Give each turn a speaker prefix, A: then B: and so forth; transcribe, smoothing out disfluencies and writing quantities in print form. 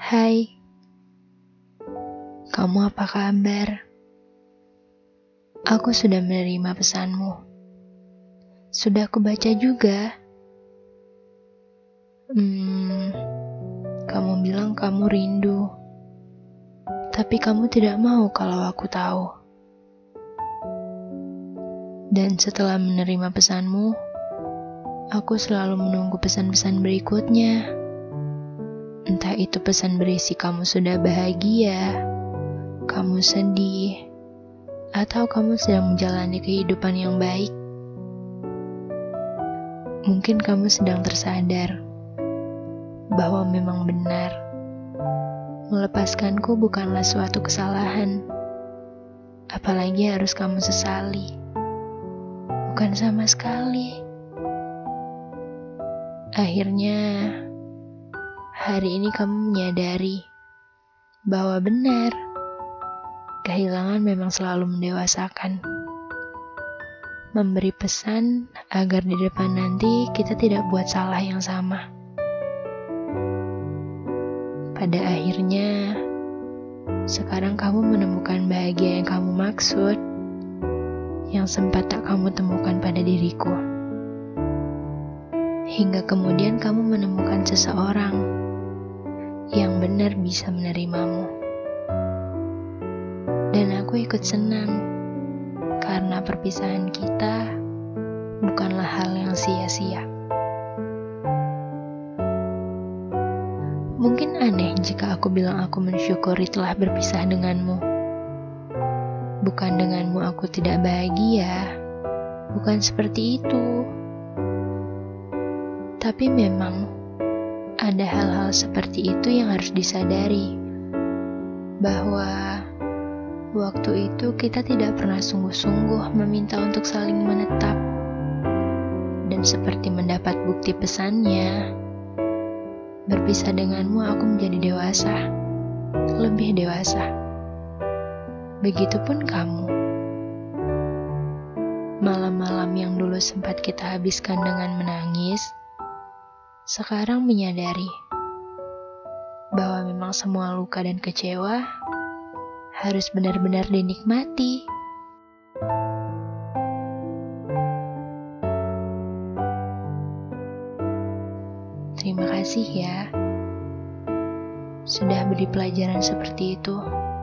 A: Hai, kamu apa kabar? Aku sudah menerima pesanmu. Sudah aku baca juga. Kamu bilang kamu rindu. Tapi kamu tidak mau kalau aku tahu. Dan setelah menerima pesanmu, aku selalu menunggu pesan-pesan berikutnya. Entah itu pesan berisi kamu sudah bahagia, kamu sedih, atau kamu sedang menjalani kehidupan yang baik. Mungkin kamu sedang tersadar bahwa memang benar, melepaskanku bukanlah suatu kesalahan, apalagi harus kamu sesali. Bukan sama sekali. Akhirnya, hari ini kamu menyadari bahwa benar, kehilangan memang selalu mendewasakan. Memberi pesan agar di depan nanti kita tidak buat salah yang sama. Pada akhirnya, sekarang kamu menemukan bahagia yang kamu maksud, yang sempat tak kamu temukan pada diriku. Hingga kemudian kamu menemukan seseorang yang benar bisa menerimamu. Dan aku ikut senang, karena perpisahan kita bukanlah hal yang sia-sia. Mungkin aneh jika aku bilang aku mensyukuri telah berpisah denganmu. Bukan denganmu aku tidak bahagia, bukan seperti itu. Tapi memang ada hal-hal seperti itu yang harus disadari, bahwa waktu itu kita tidak pernah sungguh-sungguh meminta untuk saling menetap. Dan seperti mendapat bukti pesannya, berpisah denganmu aku menjadi dewasa, lebih dewasa. Begitupun kamu. Malam-malam yang dulu sempat kita habiskan dengan menangis, sekarang menyadari bahwa memang semua luka dan kecewa harus benar-benar dinikmati. Terima kasih ya, sudah beri pelajaran seperti itu.